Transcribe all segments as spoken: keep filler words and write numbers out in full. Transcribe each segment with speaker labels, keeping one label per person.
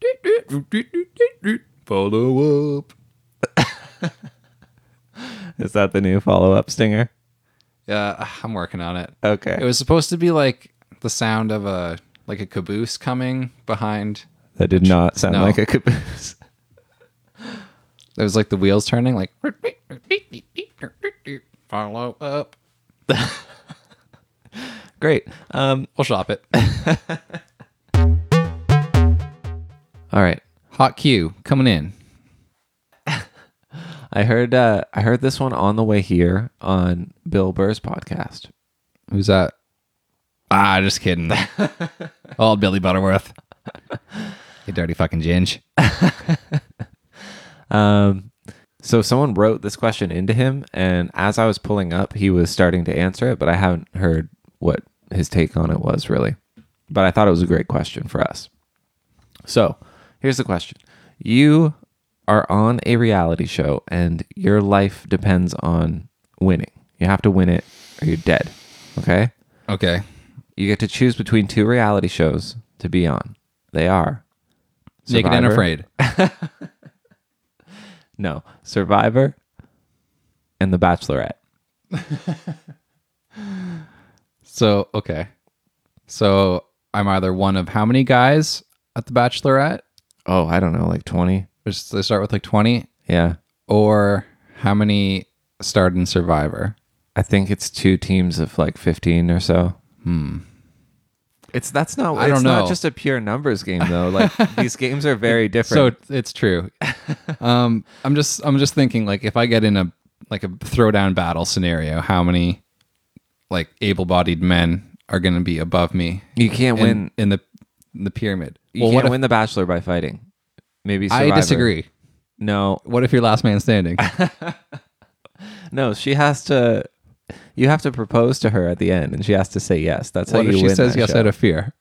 Speaker 1: Follow up. Is that the new follow-up stinger?
Speaker 2: Yeah, I'm working on it.
Speaker 1: Okay.
Speaker 2: It was supposed to be like the sound of a like a caboose coming behind.
Speaker 1: That did not sound
Speaker 2: No.
Speaker 1: like a caboose.
Speaker 2: It was like the wheels turning, like follow up.
Speaker 1: Great. Um,
Speaker 2: We'll shop it.
Speaker 1: all right.
Speaker 2: Hot Q coming in.
Speaker 1: I heard uh, I heard this one on the way here on Bill Burr's podcast.
Speaker 2: Who's that? Ah, just kidding. Old Billy Butterworth. You dirty fucking ginge.
Speaker 1: Um, so someone wrote this question into him, and as I was pulling up, he was starting to answer it, but I haven't heard what his take on it was really. But I thought it was a great question for us. So here's the question. You are on a reality show and your life depends on winning. You have to win it or you're dead. Okay?
Speaker 2: Okay.
Speaker 1: You get to choose between two reality shows to be on. They are
Speaker 2: Naked and
Speaker 1: Survivor-
Speaker 2: Afraid.
Speaker 1: No, Survivor and The Bachelorette.
Speaker 2: So, okay. So I'm either one of how many guys at the Bachelorette?
Speaker 1: Oh, I don't know, like twenty.
Speaker 2: Just they start with like twenty,
Speaker 1: Yeah.
Speaker 2: or how many starred in Survivor?
Speaker 1: I think it's two teams of like fifteen or so. Hmm. It's that's not
Speaker 2: I
Speaker 1: it's
Speaker 2: don't
Speaker 1: not
Speaker 2: know.
Speaker 1: just a pure numbers game though. Like these games are very different.
Speaker 2: So it's true. um, I'm just I'm just thinking like if I get in a like a throwdown battle scenario, how many like able-bodied men are going to be above me?
Speaker 1: you can't
Speaker 2: in,
Speaker 1: win
Speaker 2: in the in the pyramid.
Speaker 1: you
Speaker 2: what
Speaker 1: can't
Speaker 2: if,
Speaker 1: win the Bachelor by fighting. Maybe Survivor.
Speaker 2: I disagree.
Speaker 1: No.
Speaker 2: What if you're last man standing?
Speaker 1: No, she has to you have to propose to her at the end and she has to say yes. That's
Speaker 2: What
Speaker 1: how
Speaker 2: if
Speaker 1: you
Speaker 2: she
Speaker 1: win
Speaker 2: says
Speaker 1: that
Speaker 2: yes
Speaker 1: show.
Speaker 2: out of fear?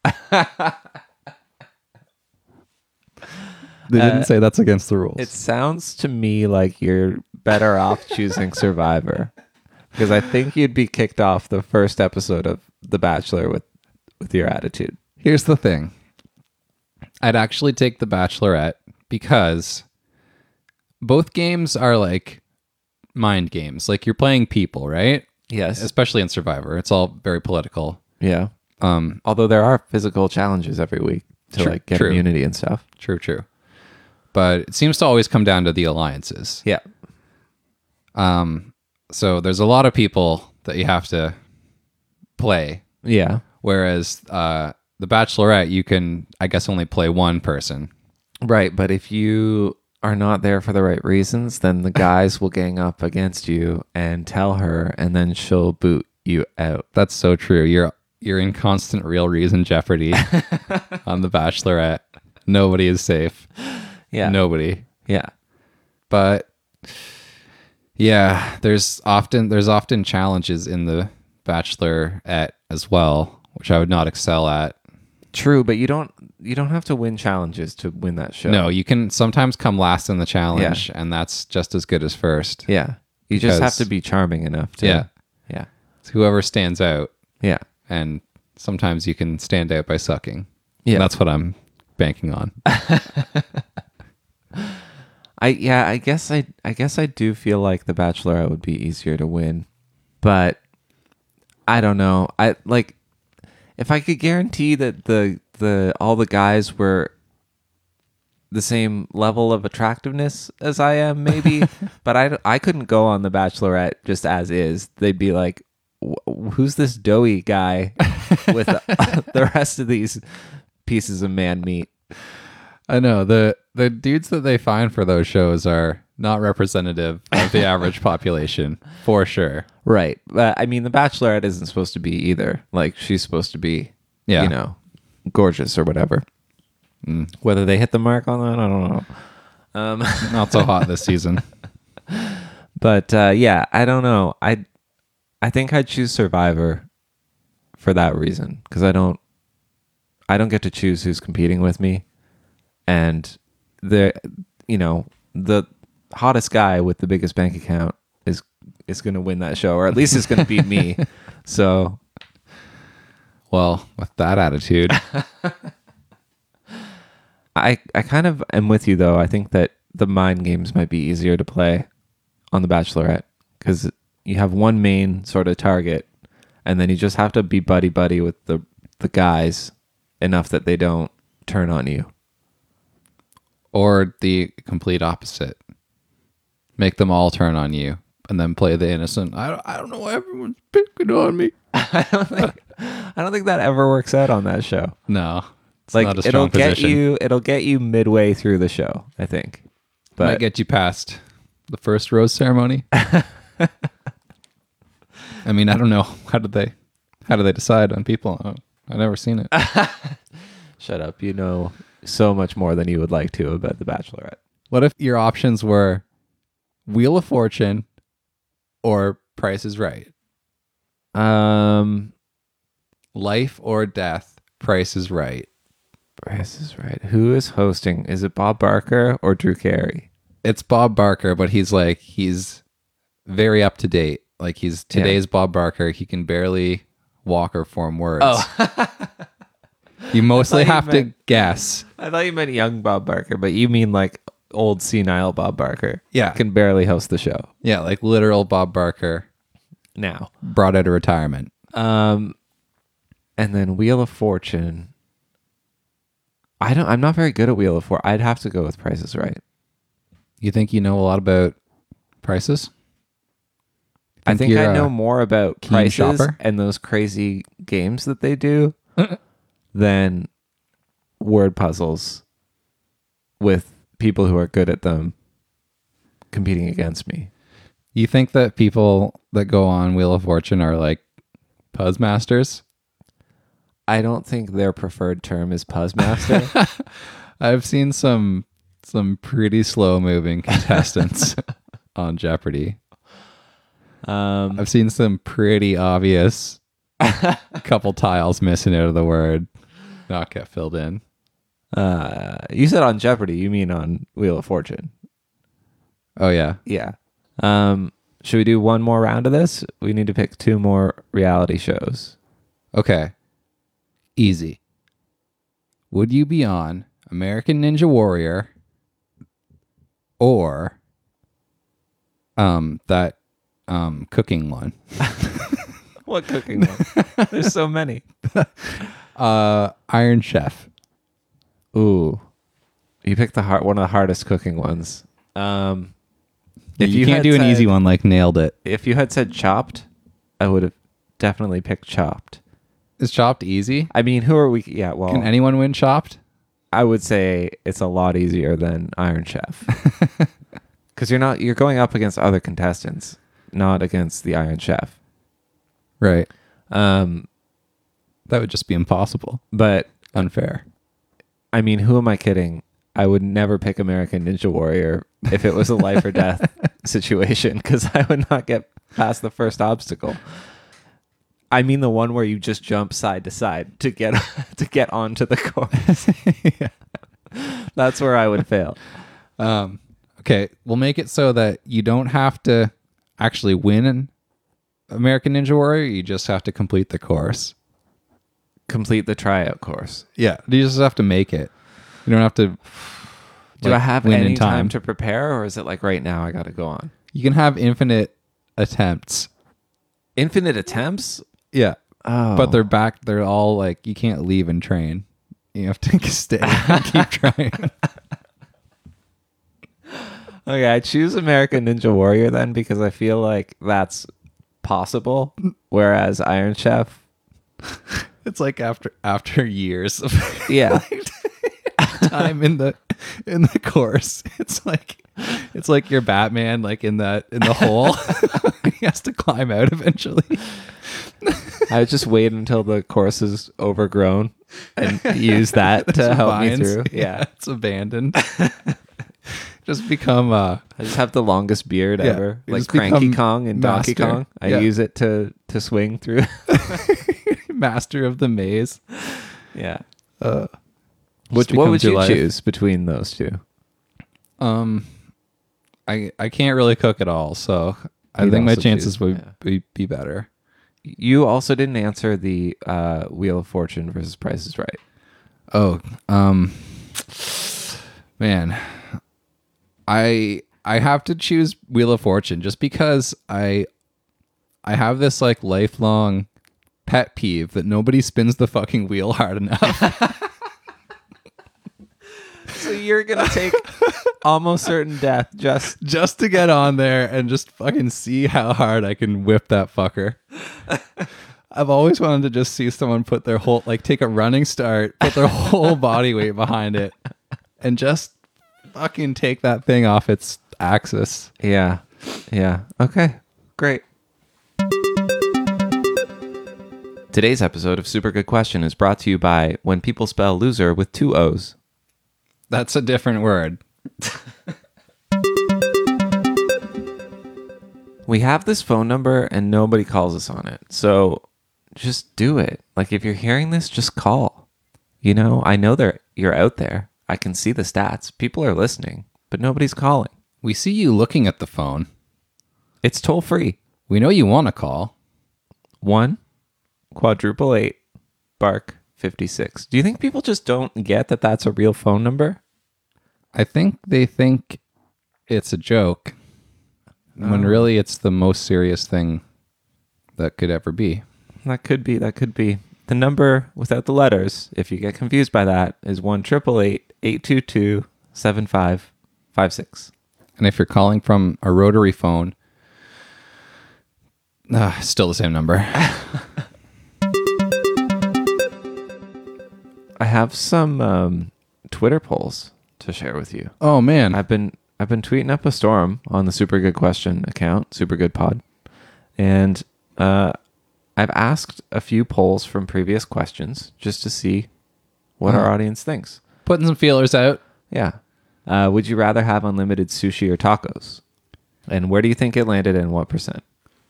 Speaker 2: They didn't
Speaker 1: Uh,
Speaker 2: say that's against the rules.
Speaker 1: It sounds to me like you're better off choosing Survivor because I think you'd be kicked off the first episode of The Bachelor with, with your attitude.
Speaker 2: Here's the thing. I'd actually take The Bachelorette because both games are like mind games. Like you're playing people, right?
Speaker 1: Yes.
Speaker 2: Especially in Survivor. It's all very political.
Speaker 1: Yeah.
Speaker 2: Um,
Speaker 1: Although there are physical challenges every week to
Speaker 2: True,
Speaker 1: like get
Speaker 2: true.
Speaker 1: immunity and stuff.
Speaker 2: true, true. But it seems to always come down to the alliances.
Speaker 1: Yeah.
Speaker 2: Um, so there's a lot of people that you have to play.
Speaker 1: Yeah.
Speaker 2: Whereas uh, The Bachelorette, you can, I guess, only play one person.
Speaker 1: Right. But if you are not there for the right reasons, then the guys will gang up against you and tell her, and then she'll boot you out.
Speaker 2: That's so true. You're you're in constant real reason jeopardy on The Bachelorette. Nobody is safe.
Speaker 1: Yeah.
Speaker 2: Nobody.
Speaker 1: Yeah.
Speaker 2: But yeah, there's often there's often challenges in The Bachelorette as well, which I would not excel at.
Speaker 1: True, but you don't you don't have to win challenges to win that show.
Speaker 2: No, you can sometimes come last in the challenge,
Speaker 1: Yeah.
Speaker 2: and that's just as good as first.
Speaker 1: Yeah. You just have
Speaker 2: Because-
Speaker 1: to be charming enough to
Speaker 2: Yeah.
Speaker 1: Yeah.
Speaker 2: It's whoever stands out,
Speaker 1: Yeah.
Speaker 2: and sometimes you can stand out by sucking.
Speaker 1: Yeah.
Speaker 2: And that's what I'm banking on.
Speaker 1: I yeah, I guess I I guess I do feel like The Bachelorette would be easier to win. But I don't know. I like if I could guarantee that the the all the guys were the same level of attractiveness as I am, maybe. But I, I couldn't go on The Bachelorette just as is. They'd be like, "Wh- who's this doughy guy with the, the rest of these pieces of man meat?
Speaker 2: I know the the dudes that they find for those shows are not representative of the average population for sure.
Speaker 1: Right. But I mean, The Bachelorette isn't supposed to be either. Like, she's supposed to be,
Speaker 2: Yeah.
Speaker 1: you know, gorgeous or whatever.
Speaker 2: Mm.
Speaker 1: Whether they hit the mark on that, I don't know. Um,
Speaker 2: Not so hot this season.
Speaker 1: but uh, yeah, I don't know. I I think I'd choose Survivor for that reason because I don't I don't get to choose who's competing with me, and the you know the hottest guy with the biggest bank account is is going to win that show, or at least it's going to beat me. So
Speaker 2: Well, with that attitude,
Speaker 1: I I kind of am with you though. I think that the mind games might be easier to play on The Bachelorette because you have one main sort of target, and then you just have to be buddy buddy with the the guys enough that they don't turn on you.
Speaker 2: Or the complete opposite. Make them all turn on you and then play the innocent. I don't, I don't know why everyone's picking on me.
Speaker 1: I don't think I don't think that ever works out on that show.
Speaker 2: No. It's
Speaker 1: Like
Speaker 2: not a
Speaker 1: it'll
Speaker 2: strong position.
Speaker 1: get you it'll get you midway through the show, I think.
Speaker 2: Might
Speaker 1: But
Speaker 2: get you past the first rose ceremony. I mean, I don't know. How did they how do they decide on people? Oh, I've never seen it.
Speaker 1: shut up. You know so much more than you would like to about The Bachelorette.
Speaker 2: What if your options were Wheel of Fortune or Price is Right?
Speaker 1: Um
Speaker 2: Life or death, Price is Right.
Speaker 1: Price is Right. Who is hosting? Is it Bob Barker or Drew Carey?
Speaker 2: It's Bob Barker, but he's like, he's very up to date. Like he's today's Bob Barker. He can barely walk or form words.
Speaker 1: Oh.
Speaker 2: You mostly
Speaker 1: I thought you
Speaker 2: have to
Speaker 1: meant-
Speaker 2: guess.
Speaker 1: I thought you meant young Bob Barker, but you mean like old senile Bob Barker.
Speaker 2: Yeah.
Speaker 1: Can barely host the show
Speaker 2: Yeah, like literal Bob Barker
Speaker 1: now.
Speaker 2: brought out of retirement.
Speaker 1: Um, and then Wheel of Fortune. I don't. I'm not very good at Wheel of Fortune. I'd have to go with Price is Right.
Speaker 2: You think you know a lot about prices?
Speaker 1: I think
Speaker 2: you're
Speaker 1: I know
Speaker 2: a
Speaker 1: more about
Speaker 2: keen
Speaker 1: prices
Speaker 2: shopper?
Speaker 1: and those crazy games that they do than word puzzles with people who are good at them competing against me.
Speaker 2: You think that people that go on Wheel of Fortune are like puzz masters?
Speaker 1: I don't think their preferred term is Puzzmaster.
Speaker 2: I've seen some some pretty slow moving contestants on Jeopardy.
Speaker 1: um,
Speaker 2: I've seen some pretty obvious couple tiles missing out of the word not get filled in.
Speaker 1: uh, you said on Jeopardy. You mean on Wheel of Fortune?
Speaker 2: Oh yeah.
Speaker 1: Yeah. Um, should we do one more round of this? We need to pick two more reality shows.
Speaker 2: Okay. Easy. Would you be on American Ninja Warrior or um that um cooking one?
Speaker 1: What cooking one? There's so many.
Speaker 2: Uh Iron Chef.
Speaker 1: Ooh, you picked the hard, one of the hardest cooking ones. Um,
Speaker 2: If you, can't
Speaker 1: had
Speaker 2: do an
Speaker 1: said-
Speaker 2: easy one like Nailed It.
Speaker 1: If you had said Chopped, I would have definitely picked Chopped.
Speaker 2: Is Chopped easy?
Speaker 1: I mean, who are we? Yeah, well,
Speaker 2: Can anyone win Chopped?
Speaker 1: I would say it's a lot easier than Iron Chef because you're not you're going up against other contestants, not against the Iron Chef.
Speaker 2: Right.
Speaker 1: Um,
Speaker 2: That would just be impossible.
Speaker 1: but
Speaker 2: Unfair.
Speaker 1: I mean, who am I kidding? I would never pick American Ninja Warrior if it was a life or death situation because I would not get past the first obstacle. I mean the one where you just jump side to side to get to get onto the course.
Speaker 2: Yeah.
Speaker 1: That's where I would fail.
Speaker 2: Um, okay, we'll make it so that you don't have to actually win an American Ninja Warrior. You just have to complete the course.
Speaker 1: Complete the tryout course.
Speaker 2: Yeah, you just have to make it. You don't have to.
Speaker 1: Do
Speaker 2: like,
Speaker 1: I have
Speaker 2: win
Speaker 1: any
Speaker 2: in
Speaker 1: time.
Speaker 2: time
Speaker 1: to prepare, or is it like right now I got to go on?
Speaker 2: You can have infinite attempts.
Speaker 1: Infinite attempts?
Speaker 2: Yeah,
Speaker 1: Oh,
Speaker 2: but they're back. They're all like you can't leave and train. You have to stay and keep trying.
Speaker 1: okay. I choose American Ninja Warrior then because I feel like that's possible, whereas Iron Chef,
Speaker 2: It's like after after years of
Speaker 1: yeah,
Speaker 2: time in the in the course. It's like it's like your Batman like in that in the hole. He has to climb out eventually.
Speaker 1: I would just wait until the course is overgrown and use that to
Speaker 2: Some
Speaker 1: help me
Speaker 2: vines.
Speaker 1: through. Yeah.
Speaker 2: It's abandoned. Just become uh
Speaker 1: I just have the longest beard
Speaker 2: Yeah,
Speaker 1: ever,
Speaker 2: you
Speaker 1: like
Speaker 2: just
Speaker 1: Cranky
Speaker 2: become
Speaker 1: Kong and Donkey
Speaker 2: master.
Speaker 1: Kong. I
Speaker 2: Yeah.
Speaker 1: use it to to swing through.
Speaker 2: master of the maze.
Speaker 1: yeah.
Speaker 2: Uh
Speaker 1: Which
Speaker 2: just
Speaker 1: what
Speaker 2: becomes
Speaker 1: would
Speaker 2: your
Speaker 1: you
Speaker 2: life.
Speaker 1: choose between those two?
Speaker 2: Um I I can't really cook at all, so I
Speaker 1: You'd
Speaker 2: think my
Speaker 1: also
Speaker 2: chances
Speaker 1: choose-
Speaker 2: would
Speaker 1: yeah.
Speaker 2: be, be better.
Speaker 1: You also didn't answer the uh, Wheel of Fortune versus Price is Right.
Speaker 2: Oh, um Man, I I have to choose Wheel of Fortune just because I I have this like lifelong pet peeve that nobody spins the fucking wheel hard enough.
Speaker 1: So you're gonna take almost certain death just
Speaker 2: just to get on there and just fucking see how hard I can whip that fucker. I've always wanted to just see someone put their whole, like take a running start, put their whole body weight behind it and just fucking take that thing off its axis.
Speaker 1: Yeah. Yeah. Okay. Great. Today's episode of Super Good Question is brought to you by When People Spell Loser with two O's.
Speaker 2: That's a different word.
Speaker 1: We have this phone number and nobody calls us on it. So just do it. Like if you're hearing this, just call. You know, I know they're you're out there. I can see the stats. People are listening, but nobody's calling.
Speaker 2: We see you looking at the phone.
Speaker 1: It's toll free.
Speaker 2: We know you want to call.
Speaker 1: One quadruple eight bark fifty-six. Do you think people just don't get that that's a real phone number?
Speaker 2: I think they think it's a joke when really it's the most serious thing that could ever be.
Speaker 1: That could be. That could be. The number without the letters, if you get confused by that, is one triple eight eight two two seven five five six.
Speaker 2: And if you're calling from a rotary phone, uh, still the same number.
Speaker 1: I have some um, Twitter polls to share with you.
Speaker 2: Oh man,
Speaker 1: I've been I've been tweeting up a storm on the Super Good Question account, Super Good Pod, and uh, I've asked a few polls from previous questions just to see what
Speaker 2: Uh-huh.
Speaker 1: our audience thinks.
Speaker 2: putting some feelers out.
Speaker 1: Yeah. Uh, would you rather have unlimited sushi or tacos? And where do you think it landed and what percent?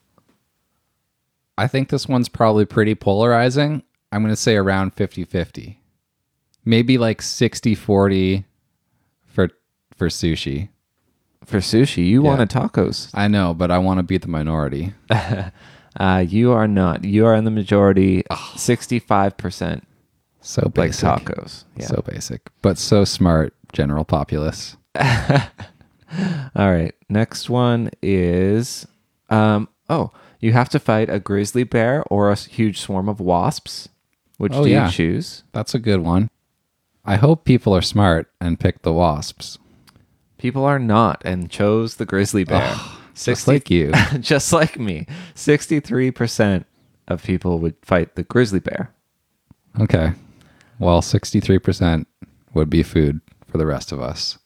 Speaker 2: I think this one's probably pretty polarizing. I'm going to say around fifty-fifty. Maybe like sixty forty for for sushi.
Speaker 1: For sushi, you
Speaker 2: Yeah.
Speaker 1: wanted tacos.
Speaker 2: I know, but I want to be the minority.
Speaker 1: Uh, you are not. You are in the majority. sixty-five percent
Speaker 2: So
Speaker 1: like
Speaker 2: basic.
Speaker 1: tacos. Yeah.
Speaker 2: So basic, but so smart, general populace.
Speaker 1: All right. Next one is, um, oh, you have to fight a grizzly bear or a s- huge swarm of wasps. Which
Speaker 2: Oh,
Speaker 1: do
Speaker 2: yeah.
Speaker 1: you choose?
Speaker 2: That's a good one. I hope people are smart and pick the wasps.
Speaker 1: People are not and chose the grizzly bear.
Speaker 2: Just like you.
Speaker 1: Just like me. sixty-three percent of people would fight the grizzly bear.
Speaker 2: Okay. Well, sixty-three percent would be food for the rest of us.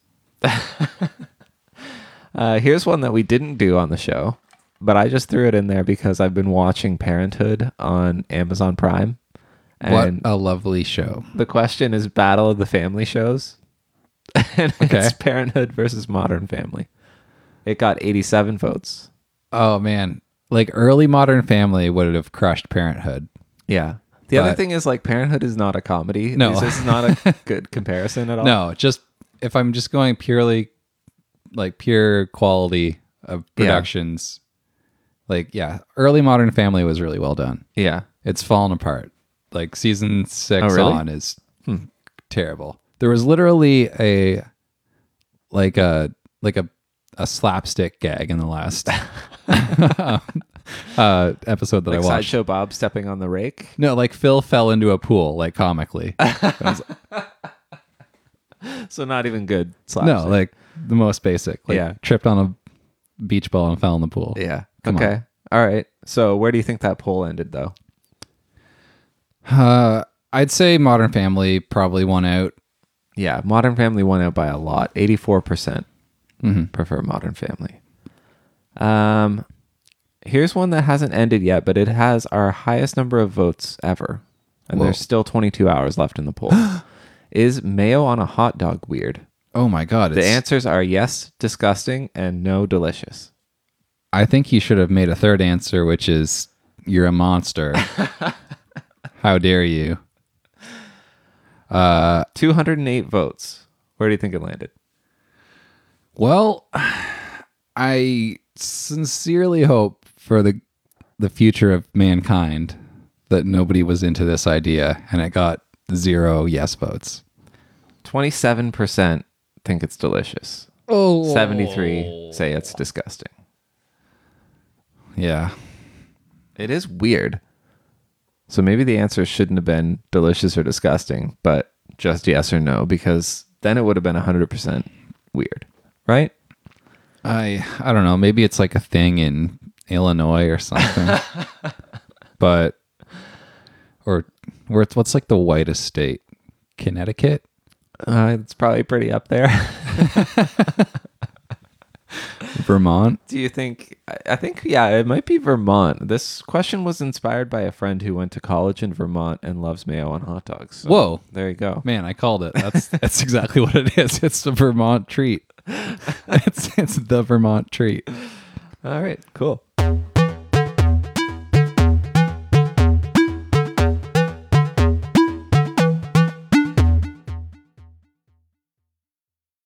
Speaker 1: Uh, here's one that we didn't do on the show, but I just threw it in there because I've been watching Parenthood on Amazon Prime. And
Speaker 2: What a lovely show.
Speaker 1: the question is Battle of the Family Shows. And
Speaker 2: Okay.
Speaker 1: it's Parenthood versus Modern Family. It got eighty-seven votes.
Speaker 2: Oh, man. Like early Modern Family would have crushed Parenthood.
Speaker 1: Yeah. The other
Speaker 2: But-
Speaker 1: thing is like Parenthood is not a comedy.
Speaker 2: No.
Speaker 1: This is not a good comparison at all.
Speaker 2: No, just if I'm just going purely like pure quality of
Speaker 1: Yeah.
Speaker 2: productions, like, yeah, early Modern Family was really well done.
Speaker 1: Yeah.
Speaker 2: It's fallen apart. Like season six
Speaker 1: Oh, really?
Speaker 2: on is terrible. There was literally a like a like a a slapstick gag in the last uh, episode that
Speaker 1: Like
Speaker 2: I watched.
Speaker 1: Sideshow Bob stepping on the rake.
Speaker 2: No, like Phil fell into a pool, like comically. I was-
Speaker 1: So not even good
Speaker 2: no,
Speaker 1: slapstick.
Speaker 2: like the most basic. Like,
Speaker 1: Yeah.
Speaker 2: tripped on a beach ball and fell in the pool.
Speaker 1: Yeah.
Speaker 2: Come
Speaker 1: okay. All right. So where do you think that poll ended though?
Speaker 2: Uh, I'd say Modern Family probably won out.
Speaker 1: Yeah. Modern Family won out by a lot. eighty-four percent
Speaker 2: Mm-hmm.
Speaker 1: prefer Modern Family. Um, here's one that hasn't ended yet, but it has our highest number of votes ever. And
Speaker 2: Whoa.
Speaker 1: there's still twenty-two hours left in the poll. Is mayo on a hot dog weird?
Speaker 2: Oh my god!
Speaker 1: The
Speaker 2: It's,
Speaker 1: answers are yes, disgusting, and no, delicious.
Speaker 2: I think you should have made a third answer, which is you're a monster. How dare you? Uh,
Speaker 1: two hundred eight votes. Where do you think it landed?
Speaker 2: well, I sincerely hope for the the future of mankind that nobody was into this idea and it got zero yes votes.
Speaker 1: twenty-seven percent think it's delicious.
Speaker 2: Oh,
Speaker 1: seventy-three say it's disgusting.
Speaker 2: Yeah.
Speaker 1: It is weird. So maybe the answer shouldn't have been delicious or disgusting, but just yes or no, because then it would have been one hundred percent weird, right?
Speaker 2: I I don't know. Maybe it's like a thing in Illinois or something. But or where it's, what's like the whitest state? Connecticut?
Speaker 1: Uh, it's probably pretty up there.
Speaker 2: Vermont?
Speaker 1: Do you think? I- I think, yeah, it might be Vermont. This question was inspired by a friend who went to college in Vermont and loves mayo on hot dogs. So
Speaker 2: Whoa.
Speaker 1: there you go.
Speaker 2: Man, I called it. That's that's exactly what it is. It's the Vermont treat. It's it's the Vermont treat.
Speaker 1: All right, cool.